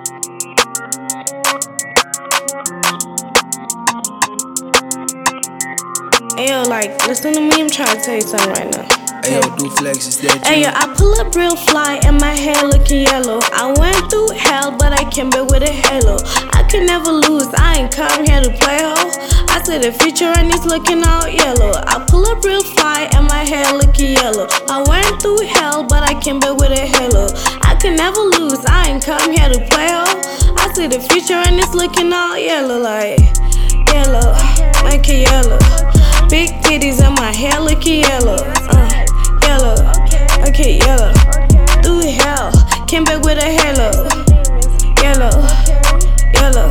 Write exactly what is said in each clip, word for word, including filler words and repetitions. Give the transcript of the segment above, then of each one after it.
Ayo, like, listen to me, I'm trying to tell you something right now. Ayo, do flex, is that Ayo, I pull up real fly and my hair looking yellow. I went through hell, but I came back with a halo. I can never lose, I ain't come here to play ho. I said the future and it's looking all yellow. I pull up real fly and my hair looking yellow. I went through hell, but I came back with a halo. I can never lose, I ain't come here to play ho. I said the future and it's looking all yellow, like yellow, like a yellow. Big titties and my hair looking yellow. Uh, yellow, okay, yellow. Through hell, came back with a halo. Yellow, yellow.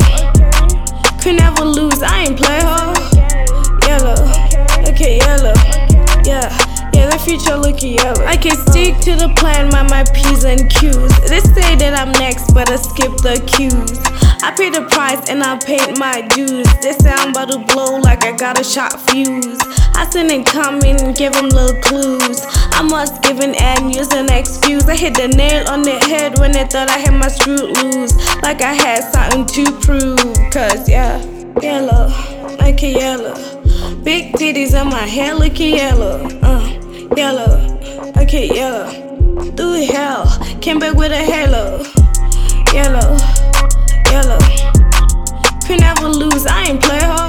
Could never lose, I ain't play ho. Yellow, okay, yellow. Yeah, yeah, the future looking yellow. I can stick to the plan, mind my P's and Q's. They say that I'm next, but I skip the Q's. I pay the price and I paid my dues. They say I'm about to blow like I got a shot fuse. I send and come in and give them little clues. I must give an and use an excuse. I hit the nail on the head when they thought I had my screw loose. Like I had something to prove. Cause yeah, yellow, like a yellow. Big titties and my hair looking yellow. Uh, yellow, okay, yellow. Through hell, came back with a halo. Yellow, yellow. Could never lose, I ain't play ho.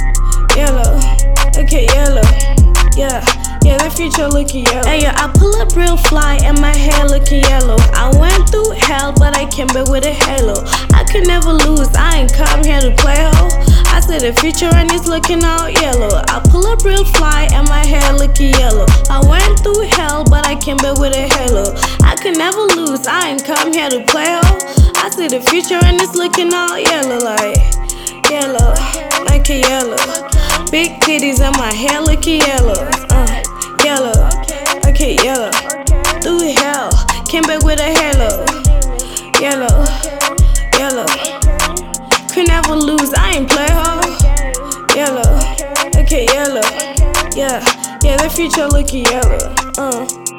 Yellow, okay, yellow. Yeah, yeah, the future looking yellow. Hey, I pull up real fly and my hair looking yellow. I went through hell, but I came back with a halo. I could never lose, I ain't come here to play ho. I said the future and it's looking all yellow. I pull up real fly and my hair looking yellow. I went through hell, but I came back with a halo. I could never lose, I ain't come here to play ho. I see the future and it's looking all yellow, like yellow, like a yellow. Big titties and my hair looking yellow. Uh, yellow, okay, yellow. Through hell, came back with a halo. Yellow, yellow. Could never lose, I ain't play ho. Yellow, okay, yellow. Yeah, yeah, the future looking yellow. Uh.